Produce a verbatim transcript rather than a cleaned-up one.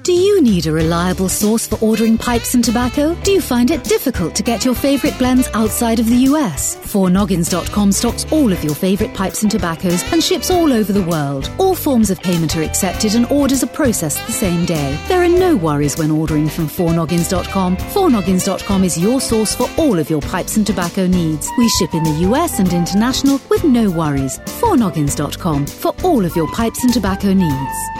Do you need a reliable source for ordering pipes and tobacco? Do you find it difficult to get your favourite blends outside of the U S? four noggins dot com stocks all of your favourite pipes and tobaccos and ships all over the world. All forms of payment are accepted and orders are processed the same day. There are no worries when ordering from four noggins dot com. four noggins dot com is your source for all of your pipes and tobacco needs. We ship in the U S and international with no worries. four noggins dot com for all of your pipes and tobacco needs.